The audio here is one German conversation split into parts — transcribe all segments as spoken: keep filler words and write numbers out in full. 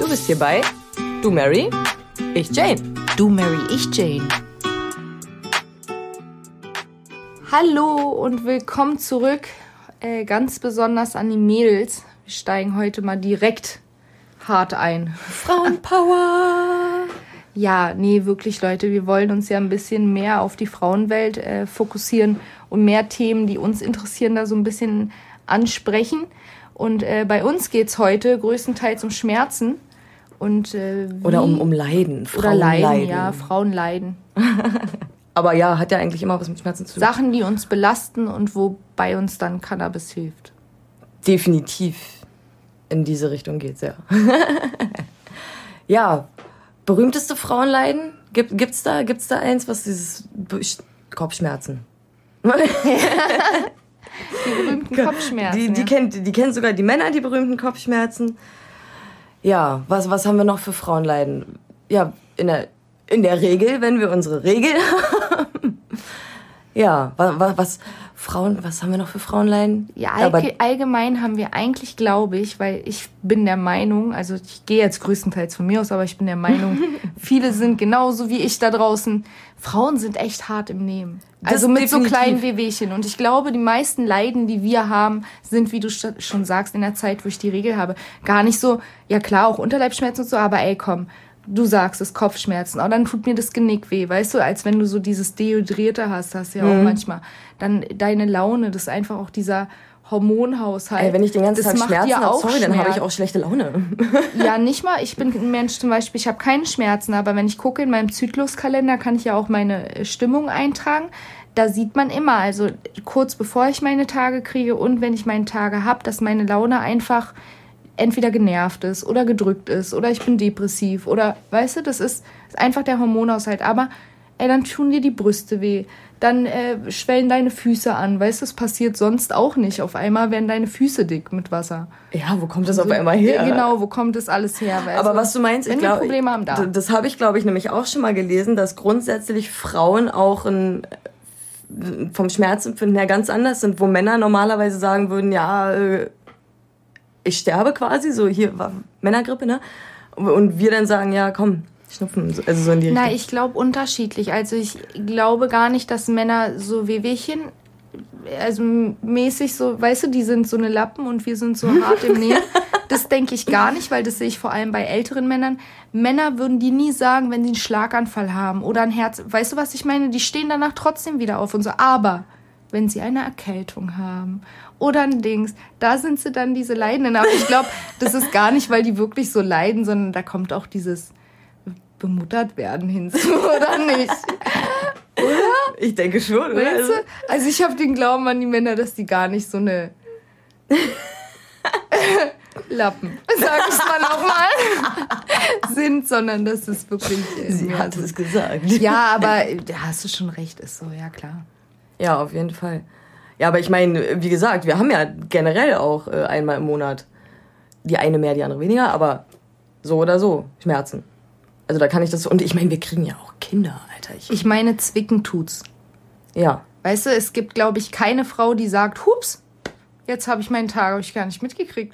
bist hier bei Du Mary, ich Jane. Du Mary, ich Jane. Hallo und willkommen zurück, äh, ganz besonders an die Mädels. Wir steigen heute mal direkt hart ein. Frauenpower! Ja, nee, wirklich, Leute, wir wollen uns ja ein bisschen mehr auf die Frauenwelt äh, fokussieren und mehr Themen, die uns interessieren, da so ein bisschen ansprechen. Und äh, bei uns geht's heute größtenteils um Schmerzen. Und, äh, wie, oder um, um Leiden. Frauen oder Leiden, leiden. ja, Frauen leiden. Aber ja, hat ja eigentlich immer was mit Schmerzen zu tun. Sachen, die uns belasten und wobei uns dann Cannabis hilft. Definitiv in diese Richtung geht's, ja. Ja, berühmteste Frauenleiden? Gibt, gibt's da, gibt's da eins, was dieses Kopfschmerzen? Die berühmten Kopfschmerzen. Die, die, ja. kennt, die kennen sogar die Männer, die berühmten Kopfschmerzen. Ja, was, was haben wir noch für Frauenleiden? Ja, in der, in der Regel, wenn wir unsere Regel haben. Ja, was, was, Frauen, was haben wir noch für Frauenleiden? Ja, allg- Aber allgemein haben wir eigentlich, glaube ich, weil ich bin der Meinung, also ich gehe jetzt größtenteils von mir aus, aber ich bin der Meinung, viele sind genauso wie ich da draußen. Frauen sind echt hart im Nehmen. Das Also mit definitiv. so kleinen Wehwehchen. Und ich glaube, die meisten Leiden, die wir haben, sind, wie du st- schon sagst, in der Zeit, wo ich die Regel habe, gar nicht so, ja klar, auch Unterleibsschmerzen und so, aber ey, komm, du sagst es, Kopfschmerzen, oh, dann tut mir das Genick weh, weißt du, als wenn du so dieses Dehydrierte hast, hast du ja auch Mhm. manchmal. Dann deine Laune, das ist einfach auch dieser Hormonhaushalt. ey, wenn ich den ganzen das Tag macht Schmerzen dir habe, auch sorry, dann habe ich Schmerz. auch schlechte Laune. Ja, nicht mal. Ich bin ein Mensch zum Beispiel, ich habe keine Schmerzen, aber wenn ich gucke in meinem Zykluskalender, kann ich ja auch meine Stimmung eintragen. Da sieht man immer, also kurz bevor ich meine Tage kriege und wenn ich meine Tage habe, dass meine Laune einfach entweder genervt ist oder gedrückt ist oder ich bin depressiv oder, weißt du, das ist, ist einfach der Hormonhaushalt. Aber, ey, dann tun dir die Brüste weh, dann äh, schwellen deine Füße an, weißt du, das passiert sonst auch nicht. Auf einmal werden deine Füße dick mit Wasser. Ja, wo kommt das auf einmal her? Genau, wo kommt das alles her? Weißt Aber du? was du meinst, wenn ich wir glaube, Probleme haben, da. d- das habe ich, glaube ich, nämlich auch schon mal gelesen, dass grundsätzlich Frauen auch ein, vom Schmerzempfinden her ganz anders sind, wo Männer normalerweise sagen würden, ja, äh, ich sterbe quasi, so hier war Männergrippe, ne? Und wir dann sagen, ja, komm, Schnupfen, also so in die Richtung. Na, ich glaube unterschiedlich. Also ich glaube gar nicht, dass Männer so Wehwehchen, also mäßig so, weißt du, die sind so eine Lappen und wir sind so hart im Nehmen. Das denke ich gar nicht, weil das sehe ich vor allem bei älteren Männern. Männer würden die nie sagen, wenn sie einen Schlaganfall haben oder ein Herz. Weißt du, was ich meine? Die stehen danach trotzdem wieder auf und so. Aber wenn sie eine Erkältung haben oder ein Dings, da sind sie dann diese Leidenden. Aber ich glaube, das ist gar nicht, weil die wirklich so leiden, sondern da kommt auch dieses bemuttert werden hinzu, oder nicht? Oder? Ich denke schon, oder? Weißt du? Also ich habe den Glauben an die Männer, dass die gar nicht so eine Lappen, sag ich mal nochmal, sind, sondern dass es wirklich... Äh, Sie hat es gesagt. Ja, aber da hast du schon recht, ist so, ja klar. Ja, auf jeden Fall. Ja, aber ich meine, wie gesagt, wir haben ja generell auch äh, einmal im Monat die eine mehr, die andere weniger, aber so oder so Schmerzen. Also da kann ich das... Und ich meine, wir kriegen ja auch Kinder, Alter. Ich, Ich meine, zwicken tut's. ja. Weißt du, es gibt, glaube ich, keine Frau, die sagt, hups, jetzt habe ich meinen Tag, habe ich gar nicht mitgekriegt.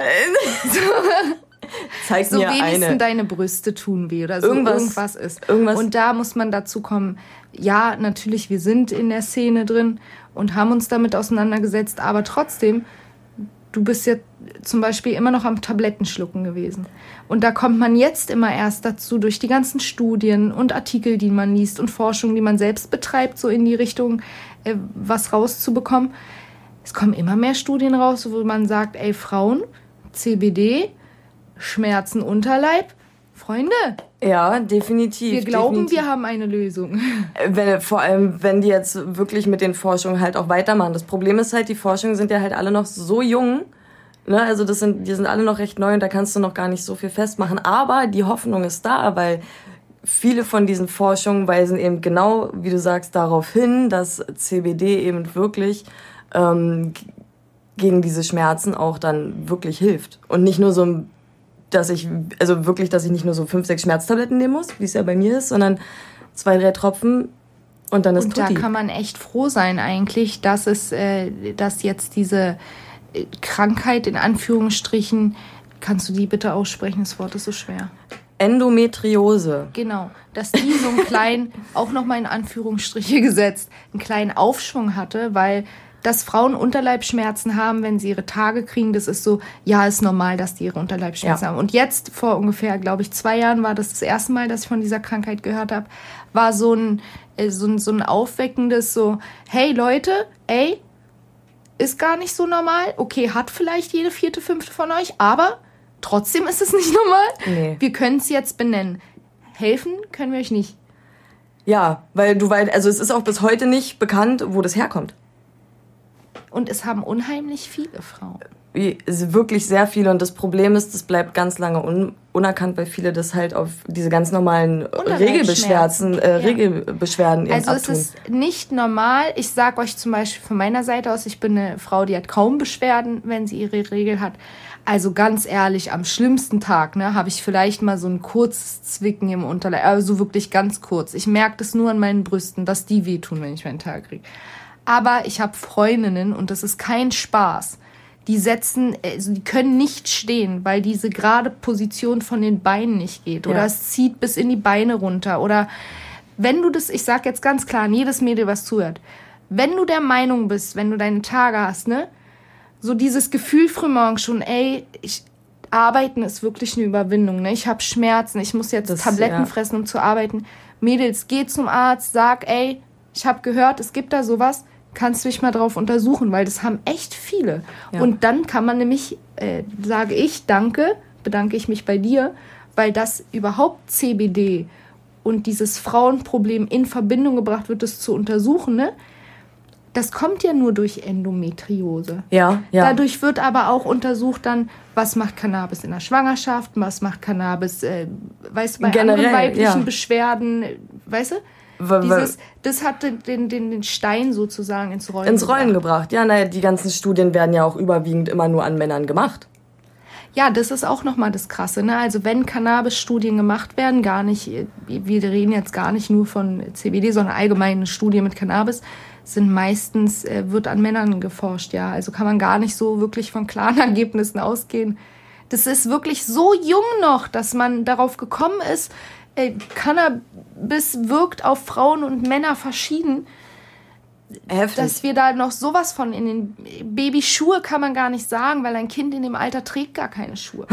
Zeig So mir wenigstens eine. deine Brüste tun weh oder so Irgendwas- irgendwas, ist. irgendwas- Und da muss man dazu kommen, ja, natürlich, wir sind in der Szene drin und haben uns damit auseinandergesetzt, aber trotzdem, du bist ja zum Beispiel immer noch am Tablettenschlucken gewesen. Und da kommt man jetzt immer erst dazu, durch die ganzen Studien und Artikel, die man liest und Forschung, die man selbst betreibt, so in die Richtung, äh, was rauszubekommen. Es kommen immer mehr Studien raus, wo man sagt, ey, Frauen, C B D, Schmerzen Unterleib, Freunde, Ja, definitiv. wir glauben, definitiv. wir haben eine Lösung. Wenn, vor allem, wenn die jetzt wirklich mit den Forschungen halt auch weitermachen. Das Problem ist halt, die Forschungen sind ja halt alle noch so jung. Ne? Also das sind, die sind alle noch recht neu und da kannst du noch gar nicht so viel festmachen. Aber die Hoffnung ist da, weil viele von diesen Forschungen weisen eben genau, wie du sagst, darauf hin, dass C B D eben wirklich ähm, g- gegen diese Schmerzen auch dann wirklich hilft. Und nicht nur so, dass ich, also wirklich, dass ich nicht nur so fünf, sechs Schmerztabletten nehmen muss, wie es ja bei mir ist, sondern zwei, drei Tropfen und dann ist Und da tutti. kann man echt froh sein eigentlich, dass es, äh, dass jetzt diese äh, Krankheit in Anführungsstrichen, kannst du die bitte aussprechen? Das Wort ist so schwer. Endometriose. Genau, dass die so einen kleinen, auch nochmal in Anführungsstriche gesetzt, einen kleinen Aufschwung hatte, weil dass Frauen Unterleibsschmerzen haben, wenn sie ihre Tage kriegen, das ist so, ja, ist normal, dass die ihre Unterleibsschmerzen ja. haben. Und jetzt, vor ungefähr, glaube ich, zwei Jahren war das das erste Mal, dass ich von dieser Krankheit gehört habe, war so ein, so ein, so ein aufweckendes so, hey Leute, ey, ist gar nicht so normal. Okay, hat vielleicht jede vierte, fünfte von euch, aber trotzdem ist es nicht normal. Nee. Wir können es jetzt benennen. Helfen können wir euch nicht. Ja, weil du weißt, also es ist auch bis heute nicht bekannt, wo das herkommt. Und es haben unheimlich viele Frauen. Wirklich sehr viele. Und das Problem ist, das bleibt ganz lange un- unerkannt, weil viele das halt auf diese ganz normalen Regelbeschwerden, äh, ja. Regelbeschwerden eben Also abtun. Es ist nicht normal. Ich sage euch zum Beispiel von meiner Seite aus, ich bin eine Frau, die hat kaum Beschwerden, wenn sie ihre Regel hat. Also ganz ehrlich, am schlimmsten Tag ne, habe ich vielleicht mal so ein kurzes Zwicken im Unterleib. Also wirklich ganz kurz. Ich merke das nur an meinen Brüsten, dass die wehtun, wenn ich meinen Tag kriege. Aber ich habe Freundinnen und das ist kein Spaß. Die setzen, also die können nicht stehen, weil diese gerade Position von den Beinen nicht geht. Oder ja. es zieht bis in die Beine runter. Oder wenn du das, ich sag jetzt ganz klar an jedes Mädel, was zuhört, wenn du der Meinung bist, wenn du deine Tage hast, ne, so dieses Gefühl frühmorgens schon, ey, ich, arbeiten ist wirklich eine Überwindung, ne, ich habe Schmerzen, ich muss jetzt das, Tabletten ja. fressen, um zu arbeiten. Mädels, geh zum Arzt, sag, ey, ich habe gehört, es gibt da sowas, kannst du mich mal drauf untersuchen, weil das haben echt viele. Ja. Und dann kann man nämlich, äh, sage ich, danke, bedanke ich mich bei dir, weil das überhaupt C B D und dieses Frauenproblem in Verbindung gebracht wird, das zu untersuchen, ne? Das kommt ja nur durch Endometriose. Ja, ja. Dadurch wird aber auch untersucht dann, was macht Cannabis in der Schwangerschaft, was macht Cannabis, äh, weißt du, bei generell, anderen weiblichen ja. Beschwerden, weißt du? Dieses, das hat den, den, den Stein sozusagen ins Rollen ins Rollen gebracht. gebracht. Ja, naja, die ganzen Studien werden ja auch überwiegend immer nur an Männern gemacht. Ja, das ist auch nochmal das Krasse, ne? Also wenn Cannabis-Studien gemacht werden, gar nicht, wir reden jetzt gar nicht nur von C B D, sondern allgemein eine Studie mit Cannabis, sind meistens, äh, wird an Männern geforscht, ja. Also kann man gar nicht so wirklich von klaren Ergebnissen ausgehen. Das ist wirklich so jung noch, dass man darauf gekommen ist, äh, Cannabis wirkt auf Frauen und Männer verschieden. Heftig. Dass wir da noch sowas von in den Babyschuhe kann man gar nicht sagen, weil ein Kind in dem Alter trägt gar keine Schuhe.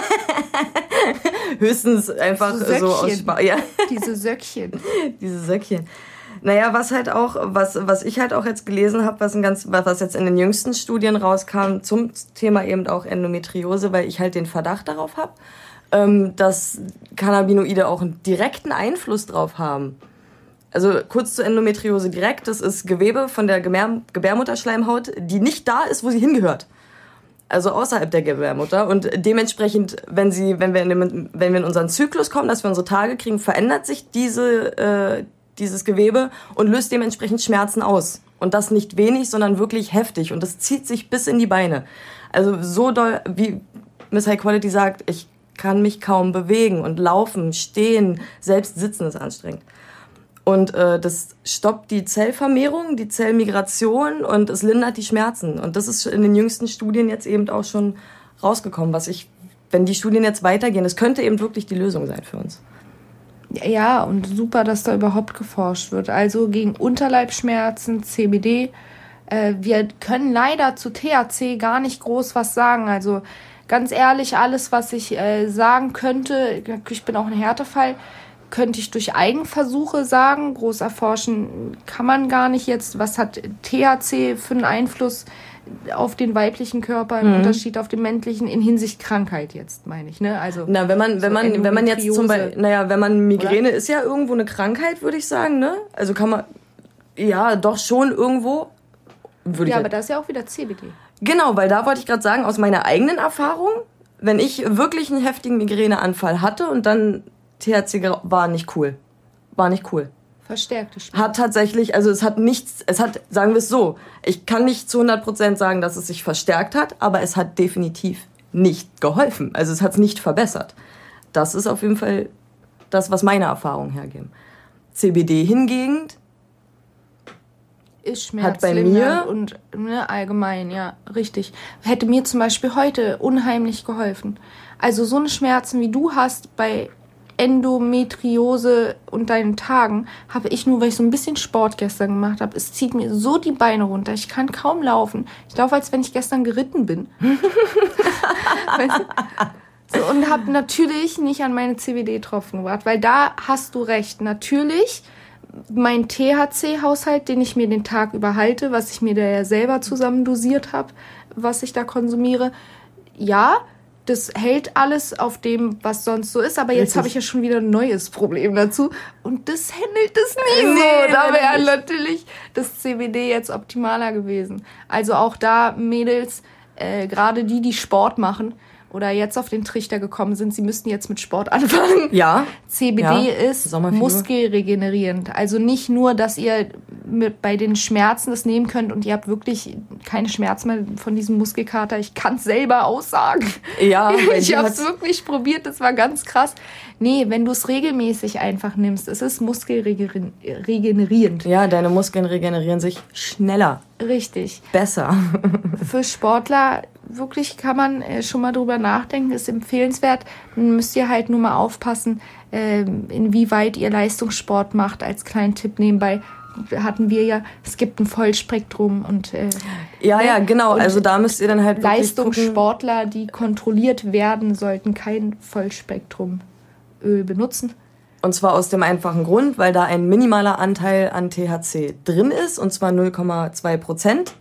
Höchstens einfach so, so aus Spaß. Ja. Diese Söckchen. Diese Söckchen. Naja, was halt auch, was, was ich halt auch jetzt gelesen habe, was ein ganz, was jetzt in den jüngsten Studien rauskam zum Thema eben auch Endometriose, weil ich halt den Verdacht darauf habe, ähm, dass Cannabinoide auch einen direkten Einfluss drauf haben. Also kurz zur Endometriose direkt, das ist Gewebe von der Gebär- Gebärmutterschleimhaut, die nicht da ist, wo sie hingehört. Also außerhalb der Gebärmutter. Und dementsprechend, wenn sie, wenn wir in, dem, wenn wir in unseren Zyklus kommen, dass wir unsere Tage kriegen, verändert sich diese, äh, dieses Gewebe und löst dementsprechend Schmerzen aus. Und das nicht wenig, sondern wirklich heftig. Und das zieht sich bis in die Beine. Also so doll, wie Miss High Quality sagt, ich kann mich kaum bewegen und laufen, stehen, selbst sitzen ist anstrengend. Und äh, das stoppt die Zellvermehrung, die Zellmigration und es lindert die Schmerzen. Und das ist in den jüngsten Studien jetzt eben auch schon rausgekommen, was ich, wenn die Studien jetzt weitergehen, das könnte eben wirklich die Lösung sein für uns. Ja, und super, dass da überhaupt geforscht wird. Also gegen Unterleibsschmerzen, C B D. Äh, wir können leider zu T H C gar nicht groß was sagen. Also ganz ehrlich, alles, was ich äh, sagen könnte, ich bin auch ein Härtefall, könnte ich durch Eigenversuche sagen. Groß erforschen kann man gar nicht jetzt. Was hat T H C für einen Einfluss auf den weiblichen Körper im mhm. Unterschied auf den männlichen in Hinsicht Krankheit jetzt, meine ich, ne? Also na, wenn man wenn so man wenn man jetzt zum Beispiel, naja, wenn man Migräne oder? Ist ja irgendwo eine Krankheit, würde ich sagen, ne? Also kann man ja doch schon irgendwo würde ja, ich aber das ist ja auch wieder C B D. Genau, weil da wollte ich gerade sagen, aus meiner eigenen Erfahrung, wenn ich wirklich einen heftigen Migräneanfall hatte und dann T H C war nicht cool. War nicht cool. Verstärkte Schmerzen. Hat tatsächlich, also es hat nichts, es hat, sagen wir es so, ich kann nicht zu hundert Prozent sagen, dass es sich verstärkt hat, aber es hat definitiv nicht geholfen. Also es hat es nicht verbessert. Das ist auf jeden Fall das, was meine Erfahrungen hergeben. C B D hingegen ist schmerzlindernd und ne, allgemein, ja, richtig. Hätte mir zum Beispiel heute unheimlich geholfen. Also so eine Schmerzen, wie du hast bei Endometriose und deinen Tagen habe ich nur, weil ich so ein bisschen Sport gestern gemacht habe, es zieht mir so die Beine runter. Ich kann kaum laufen. Ich laufe, als wenn ich gestern geritten bin. Weißt du? So, und habe natürlich nicht an meine C B D-Tropfen gewartet, weil da hast du recht. Natürlich, mein T H C-Haushalt, den ich mir den Tag über halte, was ich mir da ja selber zusammen dosiert habe, was ich da konsumiere, ja, das hält alles auf dem, was sonst so ist. Aber jetzt habe ich ja schon wieder ein neues Problem dazu. Und das handelt es nie nee, so. Da wäre natürlich das C B D jetzt optimaler gewesen. Also auch da, Mädels, äh, gerade die, die Sport machen oder jetzt auf den Trichter gekommen sind, sie müssten jetzt mit Sport anfangen. Ja. C B D ja. ist muskelregenerierend. Also nicht nur, dass ihr mit, bei den Schmerzen das nehmen könnt und ihr habt wirklich keine Schmerzen mehr von diesem Muskelkater. Ich kann es selber aussagen. Ja. Ich habe es wirklich probiert, das war ganz krass. Nee, wenn du es regelmäßig einfach nimmst, es ist muskelregenerierend. Ja, deine Muskeln regenerieren sich schneller. Richtig. Besser. Für Sportler wirklich kann man äh, schon mal drüber nachdenken, ist empfehlenswert. Dann müsst ihr halt nur mal aufpassen, äh, inwieweit ihr Leistungssport macht. Als kleinen Tipp nebenbei hatten wir ja, es gibt ein Vollspektrum und äh, ja, ne? ja, genau. Und also da müsst ihr dann halt wirklich Leistungssportler, die kontrolliert werden, sollten kein Vollspektrumöl benutzen. Und zwar aus dem einfachen Grund, weil da ein minimaler Anteil an T H C drin ist, und zwar null Komma zwei Prozent.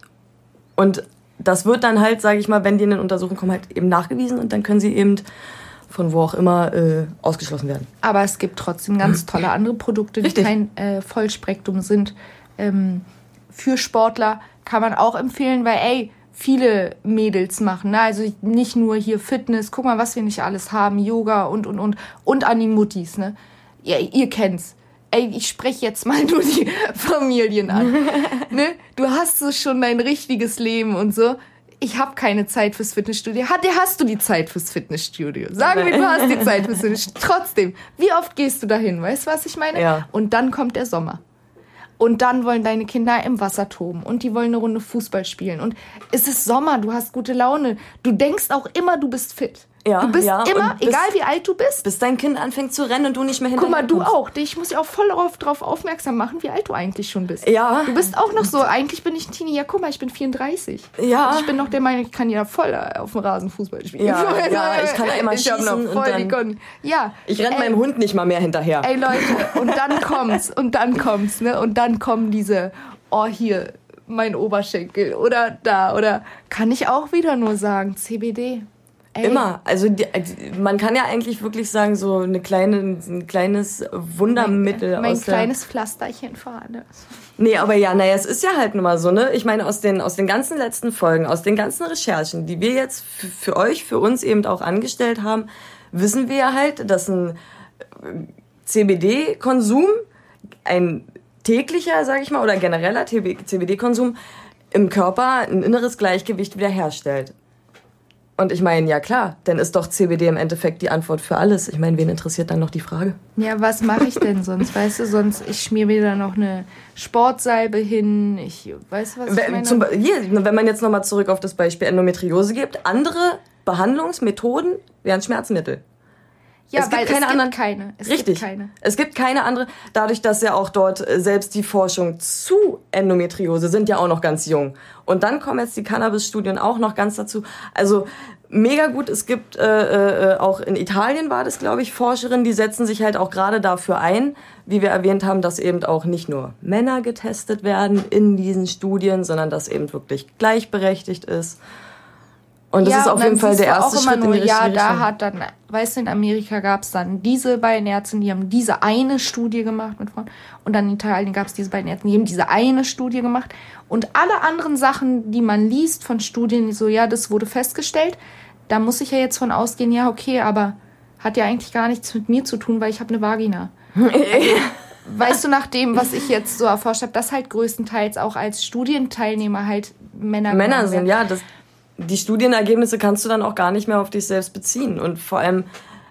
Und das wird dann halt, sage ich mal, wenn die in den Untersuchungen kommen, halt eben nachgewiesen und dann können sie eben von wo auch immer äh, ausgeschlossen werden. Aber es gibt trotzdem ganz tolle andere Produkte, die Richtig. kein äh, Vollspektrum sind. Ähm, für Sportler kann man auch empfehlen, weil ey, viele Mädels machen, ne? Also nicht nur hier Fitness, guck mal, was wir nicht alles haben, Yoga und, und, und, und an die Muttis, ne? Ja, ihr kennt's. Ey, ich spreche jetzt mal nur die Familien an. Ne? Du hast so schon dein richtiges Leben und so. Ich habe keine Zeit fürs Fitnessstudio. Hat, hast du die Zeit fürs Fitnessstudio? Sagen wir, du hast die Zeit fürs Fitnessstudio. Trotzdem, wie oft gehst du dahin? Weißt du, was ich meine? Ja. Und dann kommt der Sommer. Und dann wollen deine Kinder im Wasser toben. Und die wollen eine Runde Fußball spielen. Und es ist Sommer, du hast gute Laune. Du denkst auch immer, du bist fit. Ja, du bist ja, immer, bis, egal wie alt du bist. Bis dein Kind anfängt zu rennen und du nicht mehr hinterher Guck mal, du kommst. auch. Ich muss ja auch voll darauf aufmerksam machen, wie alt du eigentlich schon bist. Ja. Du bist auch noch so, eigentlich bin ich ein Teenie. Ja, guck mal, ich bin vierunddreißig. Ja. Und ich bin noch der Meinung, ich kann ja voll auf dem Rasen Fußball spielen. Ja, ja, ich kann einmal ich schießen noch voll und dann... Die Kon- ja. Ich renne meinem Hund nicht mal mehr hinterher. Ey, Leute, und dann kommt's, und dann kommt's, ne? Und dann kommen diese, oh, hier, mein Oberschenkel oder da, oder kann ich auch wieder nur sagen, C B D. Ey. Immer. Also die, man kann ja eigentlich wirklich sagen, so eine kleine, ein kleines Wundermittel. Mein, mein aus kleines der Pflasterchen für alles. Nee, aber ja, naja, es ist ja halt nun mal so, ne? Ich meine, aus den, aus den ganzen letzten Folgen, aus den ganzen Recherchen, die wir jetzt für, für euch, für uns eben auch angestellt haben, wissen wir ja halt, dass ein C B D-Konsum, ein täglicher, sag ich mal, oder genereller C B D-Konsum im Körper ein inneres Gleichgewicht wiederherstellt. Und ich meine, ja klar, dann ist doch C B D im Endeffekt die Antwort für alles. Ich meine, wen interessiert dann noch die Frage? Ja, was mache ich denn sonst? Weißt du, sonst, ich schmier mir da noch eine Sportsalbe hin. Ich, weißt du, was ich meine? Zum, hier, wenn man jetzt nochmal zurück auf das Beispiel Endometriose gibt, andere Behandlungsmethoden wären Schmerzmittel. Ja, es gibt weil keine es gibt anderen, keine. Es richtig. gibt keine. Es gibt keine andere. Dadurch, dass ja auch dort selbst die Forschung zu Endometriose sind ja auch noch ganz jung. Und dann kommen jetzt die Cannabis-Studien auch noch ganz dazu. Also mega gut. Es gibt äh, äh, auch in Italien war das, glaube ich, Forscherinnen, die setzen sich halt auch gerade dafür ein, wie wir erwähnt haben, dass eben auch nicht nur Männer getestet werden in diesen Studien, sondern dass eben wirklich gleichberechtigt ist. Und das ja, ist auf jeden Fall der erste Schritt nur, in die richtige ja, Richtung. da hat dann, weißt du, in Amerika gab es dann diese beiden Ärzte, die haben diese eine Studie gemacht mit Frauen. Und dann in Italien gab es diese beiden Ärzte, die haben diese eine Studie gemacht. Und alle anderen Sachen, die man liest von Studien, so, ja, das wurde festgestellt, da muss ich ja jetzt von ausgehen, ja, okay, aber hat ja eigentlich gar nichts mit mir zu tun, weil ich habe eine Vagina. Also, weißt du, nach dem, was ich jetzt so erforscht habe, dass halt größtenteils auch als Studienteilnehmer halt Männer Männer sind, ja, das... Die Studienergebnisse kannst du dann auch gar nicht mehr auf dich selbst beziehen. Und vor allem,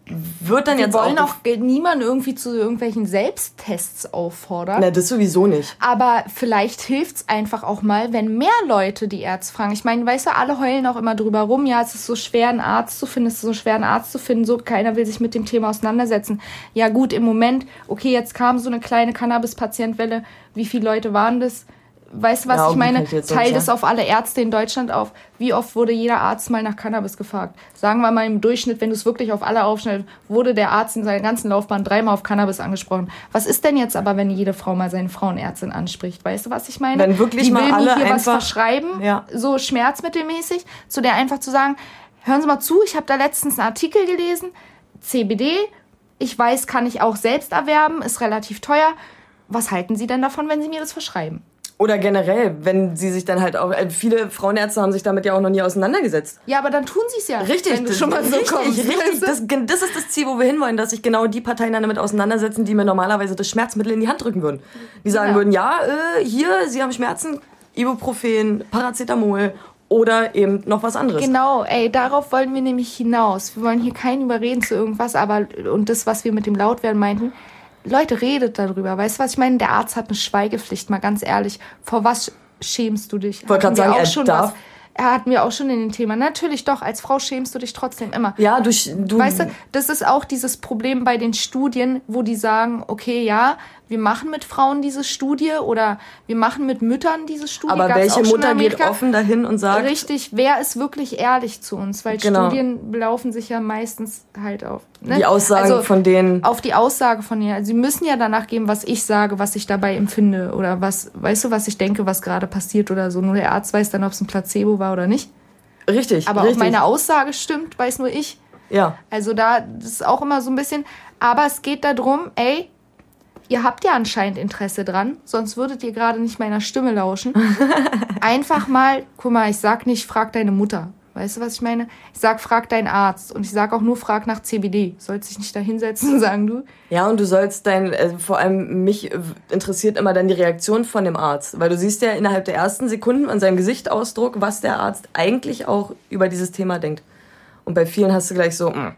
würde dann Wir jetzt wollen auch... auch niemanden irgendwie zu irgendwelchen Selbsttests auffordern. Na, das sowieso nicht. Aber vielleicht hilft's einfach auch mal, wenn mehr Leute die Ärzte fragen. Ich meine, weißt du, alle heulen auch immer drüber rum, ja, es ist so schwer, einen Arzt zu finden, es ist so schwer, einen Arzt zu finden, so, keiner will sich mit dem Thema auseinandersetzen. Ja gut, im Moment, okay, jetzt kam so eine kleine Cannabis-Patientwelle, wie viele Leute waren das? Weißt du, was ja, ich meine? Teil ja. das auf alle Ärzte in Deutschland auf. Wie oft wurde jeder Arzt mal nach Cannabis gefragt? Sagen wir mal im Durchschnitt, wenn du es wirklich auf alle aufschneidest, wurde der Arzt in seiner ganzen Laufbahn dreimal auf Cannabis angesprochen. Was ist denn jetzt aber, wenn jede Frau mal seine Frauenärztin anspricht? Weißt du, was ich meine? Wenn wirklich Die mal will alle mir hier einfach, was verschreiben, ja. so schmerzmittelmäßig, zu der einfach zu sagen, hören Sie mal zu, ich habe da letztens einen Artikel gelesen, C B D, ich weiß, kann ich auch selbst erwerben, ist relativ teuer. Was halten Sie denn davon, wenn Sie mir das verschreiben? Oder generell, wenn sie sich dann halt auch... Viele Frauenärzte haben sich damit ja auch noch nie auseinandergesetzt. Ja, aber dann tun sie es ja. Richtig, wenn du schon mal so richtig, kommst. richtig. Das, das ist das Ziel, wo wir hinwollen, dass sich genau die Parteien dann damit auseinandersetzen, die mir normalerweise das Schmerzmittel in die Hand drücken würden. Die sagen ja. würden, ja, äh, hier, Sie haben Schmerzen, Ibuprofen, Paracetamol oder eben noch was anderes. Genau, ey, darauf wollen wir nämlich hinaus. Wir wollen hier keinen überreden zu irgendwas, aber und das, was wir mit dem Lautwerden meinten, Leute, redet darüber. Weißt du, was ich meine? Der Arzt hat eine Schweigepflicht, mal ganz ehrlich. Vor was schämst du dich? Ich wollte gerade sagen, auch er schon darf... Was, er hatten wir auch schon in dem Thema. Natürlich doch, als Frau schämst du dich trotzdem immer. Ja, du... du weißt du, das ist auch dieses Problem bei den Studien, wo die sagen, okay, ja, wir machen mit Frauen diese Studie oder wir machen mit Müttern diese Studie. Aber Gab's welche auch schon Mutter in Amerika. geht offen dahin und sagt... Richtig, wer ist wirklich ehrlich zu uns? Weil genau. Studien belaufen sich ja meistens halt auf... Ne? Die Aussagen also, von denen... Auf die Aussage von ihr. Sie müssen ja danach geben, was ich sage, was ich dabei empfinde oder was, weißt du, was ich denke, was gerade passiert oder so. Nur der Arzt weiß dann, ob es ein Placebo war oder nicht. Richtig, Aber richtig. ob meine Aussage stimmt, weiß nur ich. Ja. Also da, das ist auch immer so ein bisschen... Aber es geht darum, ey, ihr habt ja anscheinend Interesse dran, sonst würdet ihr gerade nicht meiner Stimme lauschen. Einfach mal, guck mal, ich sag nicht, frag deine Mutter. Weißt du, was ich meine? Ich sag, frag deinen Arzt. Und ich sag auch nur, frag nach C B D. Sollst dich nicht da hinsetzen und sagen, du. Ja, und du sollst dein, äh, vor allem mich interessiert immer dann die Reaktion von dem Arzt. Weil du siehst ja innerhalb der ersten Sekunden an seinem Gesichtsausdruck, was der Arzt eigentlich auch über dieses Thema denkt. Und bei vielen hast du gleich so, mh,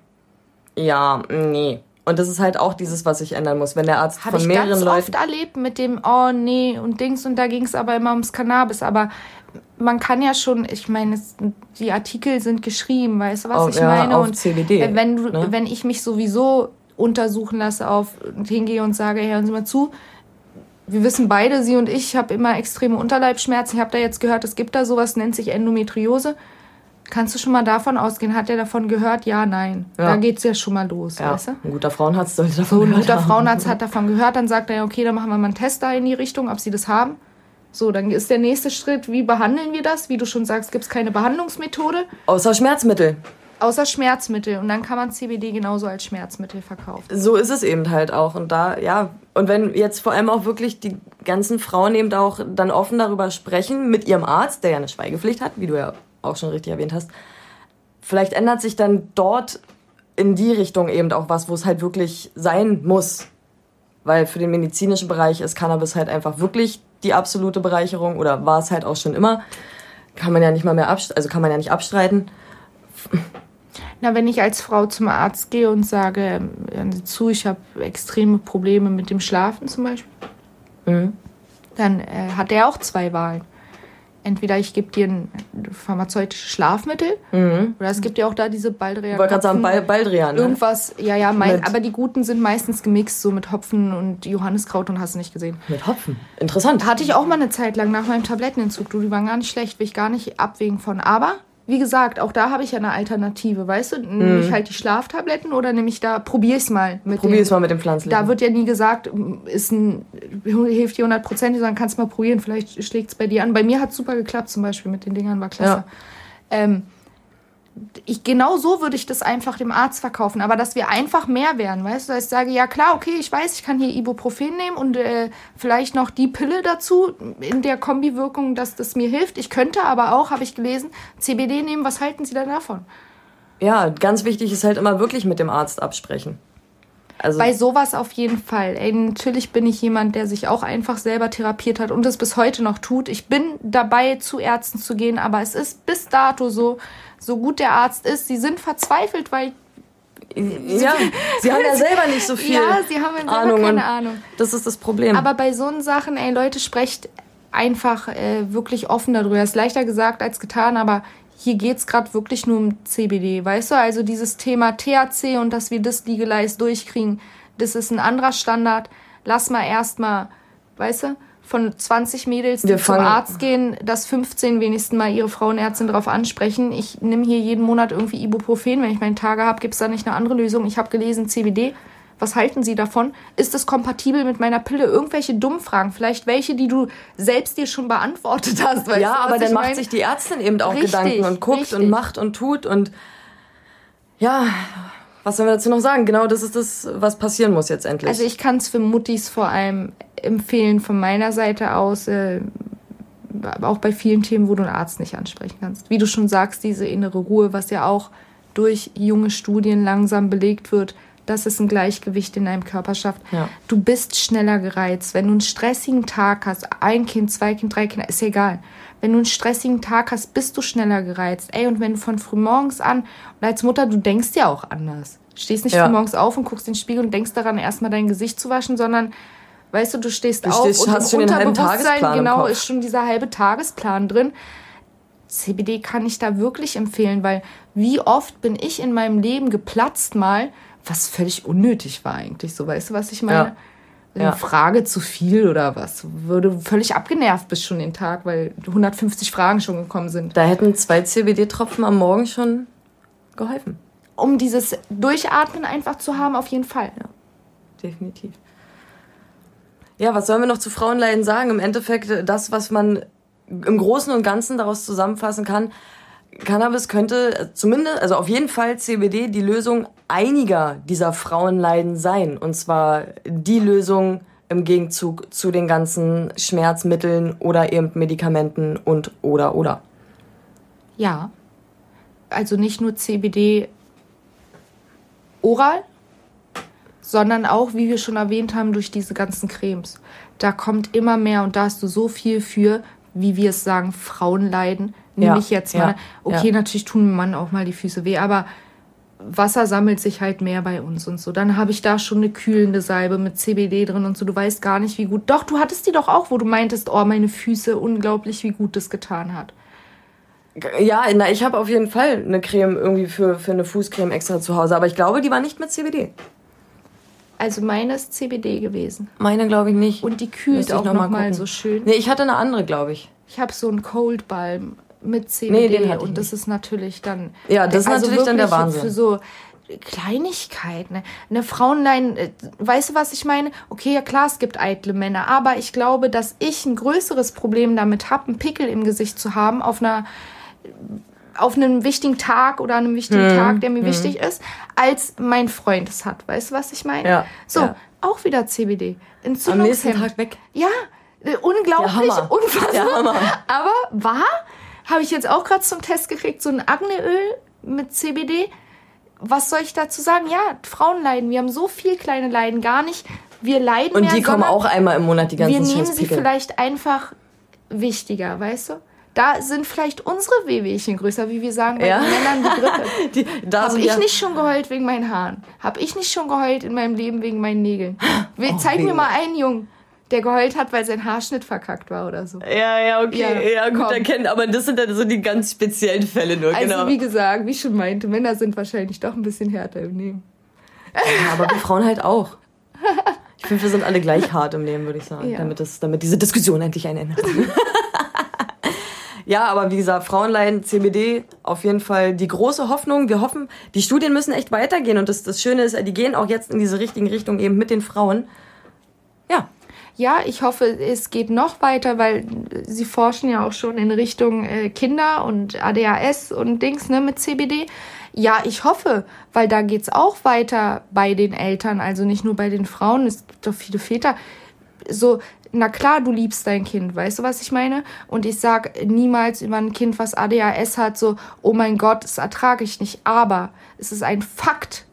ja, nee. Und das ist halt auch dieses, was sich ändern muss. Wenn der Arzt Hab von mehreren Leuten... Habe ich ganz oft erlebt mit dem, oh nee und Dings. Und da ging es aber immer ums Cannabis. Aber man kann ja schon, ich meine, es, die Artikel sind geschrieben, weißt du, was oh, ich ja, meine? auf und C B D, wenn, du, ne? wenn ich mich sowieso untersuchen lasse auf und hingehe und sage, hey, hören Sie mal zu, wir wissen beide, Sie und ich, ich habe immer extreme Unterleibsschmerzen. Ich habe da jetzt gehört, es gibt da sowas, nennt sich Endometriose. Kannst du schon mal davon ausgehen? Hat er davon gehört? Ja, nein. Ja. Da geht's ja schon mal los, Ja, weißt du? ein guter Frauenarzt sollte davon So, ein gehört guter haben. Frauenarzt hat davon gehört, dann sagt er, ja, okay, dann machen wir mal einen Test da in die Richtung, ob sie das haben. So, dann ist der nächste Schritt, wie behandeln wir das? Wie du schon sagst, gibt es keine Behandlungsmethode. Außer Schmerzmittel. Außer Schmerzmittel. Und dann kann man C B D genauso als Schmerzmittel verkaufen. So ist es eben halt auch. Und da, ja, und wenn jetzt vor allem auch wirklich die ganzen Frauen eben auch dann offen darüber sprechen mit ihrem Arzt, der ja eine Schweigepflicht hat, wie du ja auch schon richtig erwähnt hast, vielleicht ändert sich dann dort in die Richtung eben auch was, wo es halt wirklich sein muss. Weil für den medizinischen Bereich ist Cannabis halt einfach wirklich die absolute Bereicherung oder war es halt auch schon immer. Kann man ja nicht mal mehr abstreiten, also kann man ja nicht abstreiten. Na, wenn ich als Frau zum Arzt gehe und sage, hören Sie zu, ich habe extreme Probleme mit dem Schlafen zum Beispiel, Mhm. dann äh, hat er auch zwei Wahlen. Entweder ich gebe dir ein pharmazeutisches Schlafmittel Mhm. oder es gibt ja auch da diese Baldrian. Ich wollte gerade sagen, Bal- Baldrian. Ne? Irgendwas, ja, ja, mein, Mit- aber die guten sind meistens gemixt, so mit Hopfen und Johanniskraut und hast du nicht gesehen. Mit Hopfen. Interessant. Hatte ich auch mal eine Zeit lang nach meinem Tablettenentzug. Du, die waren gar nicht schlecht, will ich gar nicht abwägen von. Aber, wie gesagt, auch da habe ich ja eine Alternative, weißt du? Nehme ich halt die Schlaftabletten oder nehme ich da, probier es mal mit Probier dem- es mal mit dem Pflanzlichen. Da wird ja nie gesagt, ist ein, hilft dir hundert Prozent, sondern kannst mal probieren, vielleicht schlägt es bei dir an. Bei mir hat es super geklappt zum Beispiel mit den Dingern, war klasse. Ja. Ähm, ich, genau so würde ich das einfach dem Arzt verkaufen, aber dass wir einfach mehr werden, weißt du, dass ich sage, ja klar, okay, ich weiß, ich kann hier Ibuprofen nehmen und äh, vielleicht noch die Pille dazu in der Kombiwirkung, dass das mir hilft. Ich könnte aber auch, habe ich gelesen, C B D nehmen. Was halten Sie da davon? Ja, ganz wichtig ist halt immer wirklich mit dem Arzt absprechen. Also Bei sowas auf jeden Fall. Ey, natürlich bin ich jemand, der sich auch einfach selber therapiert hat und es bis heute noch tut. Ich bin dabei, zu Ärzten zu gehen, aber es ist bis dato so, so gut der Arzt ist, sie sind verzweifelt, weil Ja, sie haben ja selber nicht so viel Ja, sie haben ja selber Ahnung. keine Ahnung. Das ist das Problem. Aber bei so Sachen, ey, Leute, sprecht einfach äh, wirklich offen darüber. Ist leichter gesagt als getan, aber hier geht's gerade wirklich nur um C B D, weißt du? Also dieses Thema T H C und dass wir das legalized durchkriegen, das ist ein anderer Standard. Lass mal erstmal, weißt du, von zwanzig Mädels, die Wir zum fangen- Arzt gehen, dass fünfzehn wenigstens mal ihre Frauenärztin darauf ansprechen. Ich nehme hier jeden Monat irgendwie Ibuprofen, wenn ich meine Tage habe, gibt's da nicht eine andere Lösung. Ich habe gelesen, C B D. Was halten Sie davon? Ist es kompatibel mit meiner Pille? Irgendwelche dummen Fragen, vielleicht welche, die du selbst dir schon beantwortet hast. Weißt ja, du, was aber dann ich macht mein? sich die Ärztin eben auch Richtig, Gedanken und guckt richtig. und macht und tut und ja, was sollen wir dazu noch sagen? Genau das ist das, was passieren muss jetzt endlich. Also ich kann es für Muttis vor allem empfehlen von meiner Seite aus, äh, auch bei vielen Themen, wo du einen Arzt nicht ansprechen kannst. Wie du schon sagst, diese innere Ruhe, was ja auch durch junge Studien langsam belegt wird, dass es ein Gleichgewicht in deinem Körper schafft. Ja. Du bist schneller gereizt. Wenn du einen stressigen Tag hast, ein Kind, zwei Kinder, drei Kinder, ist ja egal. Wenn du einen stressigen Tag hast, bist du schneller gereizt. Ey, und wenn du von frühmorgens an, und als Mutter, du denkst ja auch anders. Du stehst nicht Ja. frühmorgens auf und guckst in den Spiegel und denkst daran, erstmal dein Gesicht zu waschen, sondern, weißt du, du stehst Du auf stehst- und hast im schon den halben Unterbewusstsein, Tagesplan im genau, Kopf. ist schon dieser halbe Tagesplan drin. C B D kann ich da wirklich empfehlen, weil wie oft bin ich in meinem Leben geplatzt mal, was völlig unnötig war eigentlich, so, weißt du, was ich meine? Ja. Eine Ja. Frage zu viel oder was, wo du völlig abgenervt bist schon den Tag, weil hundertfünfzig Fragen schon gekommen sind. Da hätten zwei C B D-Tropfen am Morgen schon geholfen. Um dieses Durchatmen einfach zu haben, auf jeden Fall. Ja. Definitiv. Ja, was sollen wir noch zu Frauenleiden sagen? Im Endeffekt, das, was man im Großen und Ganzen daraus zusammenfassen kann, Cannabis könnte zumindest, also auf jeden Fall C B D die Lösung einiger dieser Frauenleiden sein. Und zwar die Lösung im Gegenzug zu den ganzen Schmerzmitteln oder eben Medikamenten und oder oder. Ja. Also nicht nur C B D oral, sondern auch, wie wir schon erwähnt haben, durch diese ganzen Cremes. Da kommt immer mehr und da hast du so viel für, wie wir es sagen, Frauenleiden. Nehme Ja, ich jetzt ja, mal. Okay, ja. natürlich tun dem Mann auch mal die Füße weh, aber Wasser sammelt sich halt mehr bei uns und so. Dann habe ich da schon eine kühlende Salbe mit C B D drin und so. Du weißt gar nicht, wie gut. Doch, du hattest die doch auch, wo du meintest, oh, meine Füße, unglaublich, wie gut das getan hat. Ja, na, ich habe auf jeden Fall eine Creme irgendwie für, für eine Fußcreme extra zu Hause, aber ich glaube, die war nicht mit C B D. Also meine ist C B D gewesen. Meine glaube ich nicht. Und die kühlt Müsste ich auch noch noch mal mal gucken. so schön. Nee, ich hatte eine andere, glaube ich. Ich habe so einen Cold Balm mit C B Nee, D den hatte ich und das nicht. ist natürlich dann... Ja, das ist natürlich dann der wirklich Wahnsinn. Für so Kleinigkeiten. Ne? Eine Frauenlein, äh, weißt du, was ich meine? Okay, ja klar, es gibt eitle Männer, aber ich glaube, dass ich ein größeres Problem damit habe, einen Pickel im Gesicht zu haben auf einer... auf einem wichtigen Tag oder einem wichtigen Hm, Tag, der mir hm. wichtig ist, als mein Freund es hat. Weißt du, was ich meine? Ja, So, ja. auch wieder C B D. Am nächsten Entzündungshemmend. Tag weg. Ja, äh, unglaublich, Der Hammer. unfassbar. Der Hammer. Aber wahr, habe ich jetzt auch gerade zum Test gekriegt, so ein Akneöl mit C B D. Was soll ich dazu sagen? Ja, Frauen leiden. Wir haben so viel kleine Leiden gar nicht. Wir leiden Und mehr, die kommen sondern auch einmal im Monat, die ganzen wir nehmen sie Scheißpickel. vielleicht einfach wichtiger, weißt du? Da sind vielleicht unsere Wehwehchen größer, wie wir sagen bei Ja. den Männern die Grippe. Die, da Habe sind ich ja, nicht schon geheult wegen meinen Haaren? Habe ich nicht schon geheult in meinem Leben wegen meinen Nägeln? We- Oh, Zeig mir wegen- mal einen Jungen, der geheult hat, weil sein Haarschnitt verkackt war oder so. Ja, ja, okay, Ja, ja, gut komm. erkennen, aber das sind dann so die ganz speziellen Fälle nur, Also genau. wie gesagt, wie ich schon meinte, Männer sind wahrscheinlich doch ein bisschen härter im Leben. Ja, aber wir Frauen halt auch. Ich finde, wir sind alle gleich hart im Leben, würde ich sagen, Ja. damit, das, damit diese Diskussion endlich ein Ende hat. Ja, aber wie gesagt, Frauenleiden, C B D, auf jeden Fall die große Hoffnung. Wir hoffen, die Studien müssen echt weitergehen und das, das Schöne ist, die gehen auch jetzt in diese richtigen Richtung eben mit den Frauen. Ja, Ja, ich hoffe, es geht noch weiter, weil sie forschen ja auch schon in Richtung äh, Kinder und A D H S und Dings, ne, mit C B D. Ja, ich hoffe, weil da geht's auch weiter bei den Eltern, also nicht nur bei den Frauen, es gibt doch viele Väter. So, na klar, du liebst dein Kind, weißt du, was ich meine? Und ich sag niemals über ein Kind, was A D H S hat, so, oh mein Gott, das ertrage ich nicht. Aber es ist ein Fakt,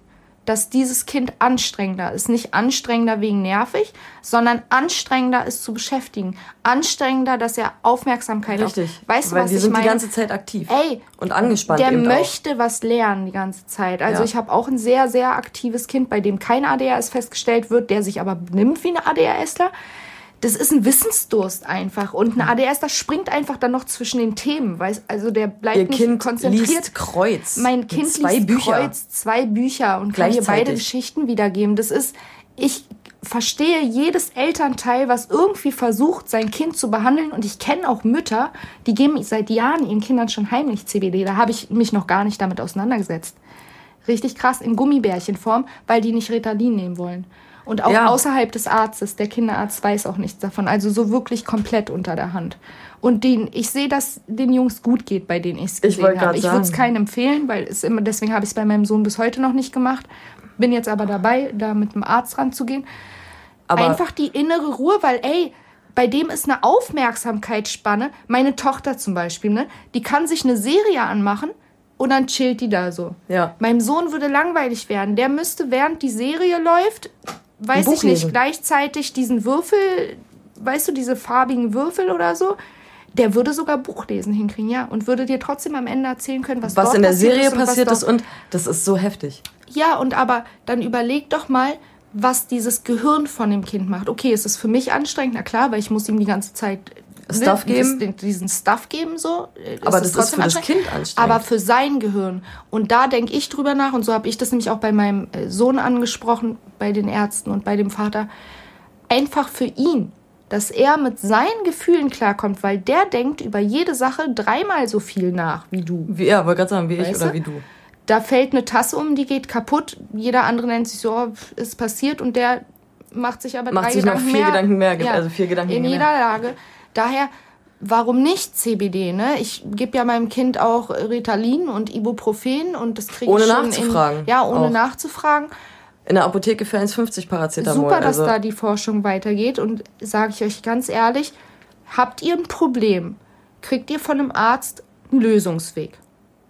dass dieses Kind anstrengender ist. Nicht anstrengender wegen nervig, sondern anstrengender ist zu beschäftigen. Anstrengender, dass er Aufmerksamkeit Richtig. auf... Weißt du, Weil was die ich sind meine? die ganze Zeit aktiv. Ey, und angespannt der eben möchte auch. was lernen die ganze Zeit. Also Ja. ich habe auch ein sehr, sehr aktives Kind, bei dem kein A D H S festgestellt wird, der sich aber benimmt wie ein ADHSler. Das ist ein Wissensdurst einfach. Und ein ADHSler springt einfach dann noch zwischen den Themen. Weißt? Also der bleibt Ihr nicht Kind konzentriert. liest Kreuz. Mein Kind zwei liest Bücher. Kreuz, zwei Bücher und kann dir beide Geschichten wiedergeben. Das ist, ich verstehe jedes Elternteil, was irgendwie versucht, sein Kind zu behandeln. Und ich kenne auch Mütter, die geben seit Jahren ihren Kindern schon heimlich C B D. Da habe ich mich noch gar nicht damit auseinandergesetzt. Richtig krass, in Gummibärchenform, weil die nicht Ritalin nehmen wollen. Und auch ja. außerhalb des Arztes, der Kinderarzt weiß auch nichts davon. Also so wirklich komplett unter der Hand. Und den, ich sehe, dass den Jungs gut geht, bei denen ich es gesehen habe. Ich, habe. ich würde es keinen empfehlen, weil es immer, deswegen habe ich es bei meinem Sohn bis heute noch nicht gemacht. Bin jetzt aber dabei, da mit dem Arzt ranzugehen. Aber einfach die innere Ruhe, weil ey, bei dem ist eine Aufmerksamkeitsspanne. Meine Tochter zum Beispiel, ne, die kann sich eine Serie anmachen und dann chillt die da so. Ja. Meinem Sohn würde langweilig werden. Der müsste, während die Serie läuft, weiß ich nicht, gleichzeitig diesen Würfel, weißt du, diese farbigen Würfel oder so, der würde sogar Buchlesen hinkriegen, ja, und würde dir trotzdem am Ende erzählen können, was, was dort in der passiert Serie ist und passiert ist und das ist so heftig. Ja, und aber dann überleg doch mal, was dieses Gehirn von dem Kind macht. Okay, es ist für mich anstrengend, na klar, weil ich muss ihm die ganze Zeit Stuff ne, geben. Dieses, diesen Stuff geben, so. Aber das ist für das Kind anstrengend. Aber für sein Gehirn. Und da denke ich drüber nach, und so habe ich das nämlich auch bei meinem Sohn angesprochen, bei den Ärzten und bei dem Vater, einfach für ihn, dass er mit seinen Gefühlen klarkommt, weil der denkt über jede Sache dreimal so viel nach wie du. Wie er, wollte gerade sagen, wie weißt ich oder du? wie du. Da fällt eine Tasse um, die geht kaputt. Jeder andere nennt sich so, oh, ist passiert, und der macht sich aber macht drei sich Gedanken noch vier mehr. Gedanken mehr, ja, also vier Gedanken in mehr. jeder Lage. Daher, warum nicht C B D? Ne? Ich gebe ja meinem Kind auch Ritalin und Ibuprofen und das kriege ich ohne schon nachzufragen. In, ja, ohne auch. nachzufragen. In der Apotheke für eins fünfzig Paracetamol. Super, dass also. da die Forschung weitergeht, und sage ich euch ganz ehrlich, habt ihr ein Problem, kriegt ihr von einem Arzt einen Lösungsweg.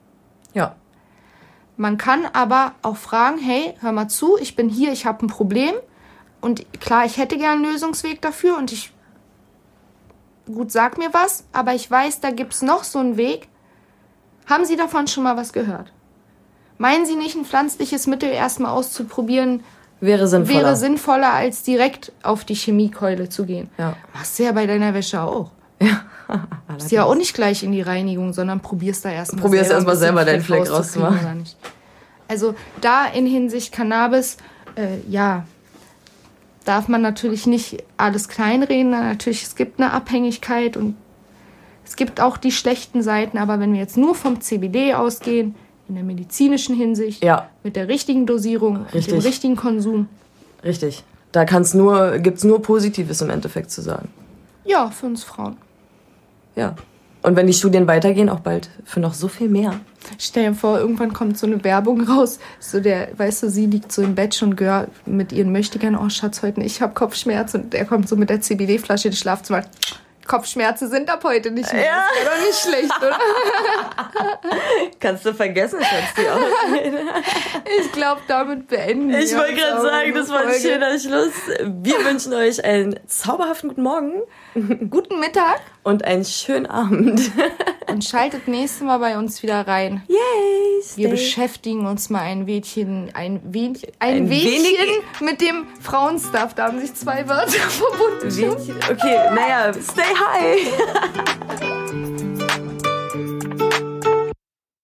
Ja. Man kann aber auch fragen, hey, hör mal zu, ich bin hier, ich habe ein Problem, und klar, ich hätte gern einen Lösungsweg dafür, und ich, gut, sag mir was, aber ich weiß, da gibt es noch so einen Weg. Haben Sie davon schon mal was gehört? Meinen Sie nicht, ein pflanzliches Mittel erstmal auszuprobieren wäre sinnvoller. wäre sinnvoller, als direkt auf die Chemiekeule zu gehen? Ja. Machst du ja bei deiner Wäsche auch. Ja. Ist ja auch nicht gleich in die Reinigung, sondern probierst da erstmal probierst selber, erstmal selber deinen Fleck rauszumachen. Oder nicht. Also da in Hinsicht Cannabis, äh, ja, darf man natürlich nicht alles kleinreden. Natürlich, es gibt eine Abhängigkeit und es gibt auch die schlechten Seiten, aber wenn wir jetzt nur vom C B D ausgehen, in der medizinischen Hinsicht, ja. mit der richtigen Dosierung, Richtig. mit dem richtigen Konsum. Richtig. Da kann's nur, gibt's nur Positives im Endeffekt zu sagen. Ja, für uns Frauen. Ja. Und wenn die Studien weitergehen, auch bald für noch so viel mehr. Stell dir vor, irgendwann kommt so eine Werbung raus. So der, weißt du, sie liegt so im Bett schon gehört mit ihren Möchtegern, oh Schatz, heute nicht, ich habe Kopfschmerzen. Und der kommt so mit der C B D-Flasche ins Schlafzimmer. Kopfschmerzen sind ab heute nicht mehr. Ja. Das wäre doch nicht schlecht, oder? Kannst du vergessen, Schatz, die auch. Ich glaube, damit beenden wir. Ich wollte gerade sagen, das war ein Folge. schöner Schluss. Wir wünschen euch einen zauberhaften guten Morgen. Guten Mittag. Und einen schönen Abend. Und schaltet nächstes Mal bei uns wieder rein. Yay! Wir beschäftigen uns mal ein Wehnchen, ein Wehnchen, ein, Ein Wehnchen wenig- mit dem Frauenstuff. Da haben sich zwei Wörter verbunden. Okay, naja, stay high.